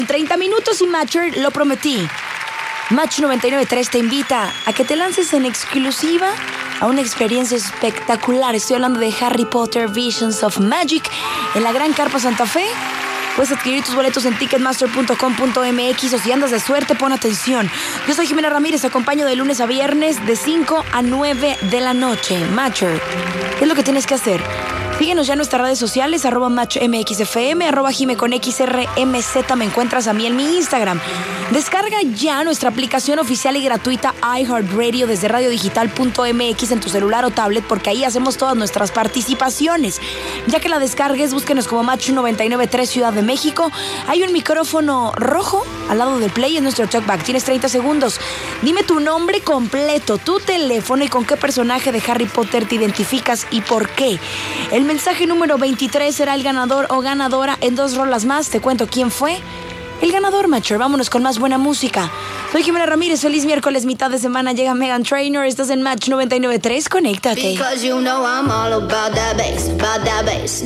30 minutos y Matcher, lo prometí. Match 99.3 te invita a que te lances en exclusiva a una experiencia espectacular. Estoy hablando de Harry Potter Visions of Magic en la Gran Carpa Santa Fe. Puedes adquirir tus boletos en ticketmaster.com.mx o si andas de suerte, pon atención. Yo soy Jimena Ramírez, acompaño de lunes a viernes de 5 a 9 de la noche. Matcher, ¿qué es lo que tienes que hacer? Síguenos ya en nuestras redes sociales, @MatchMXFM, @JimeConXRMZ. Me encuentras a mí en mi Instagram. Descarga ya nuestra aplicación oficial y gratuita iHeartRadio desde radiodigital.mx en tu celular o tablet, porque ahí hacemos todas nuestras participaciones. Ya que la descargues, búsquenos como Match 99.3 Ciudad de México. Hay un micrófono rojo al lado del play, en nuestro talkback. Tienes 30 segundos. Dime tu nombre completo, tu teléfono y con qué personaje de Harry Potter te identificas y por qué. El mensaje número 23 será el ganador o ganadora en 2 rolas más. Te cuento quién fue el ganador, Matcher. Vámonos con más buena música. Soy Jimena Ramírez. Feliz miércoles, mitad de semana. Llega Meghan Trainor. Estás en Match 99.3. Conéctate.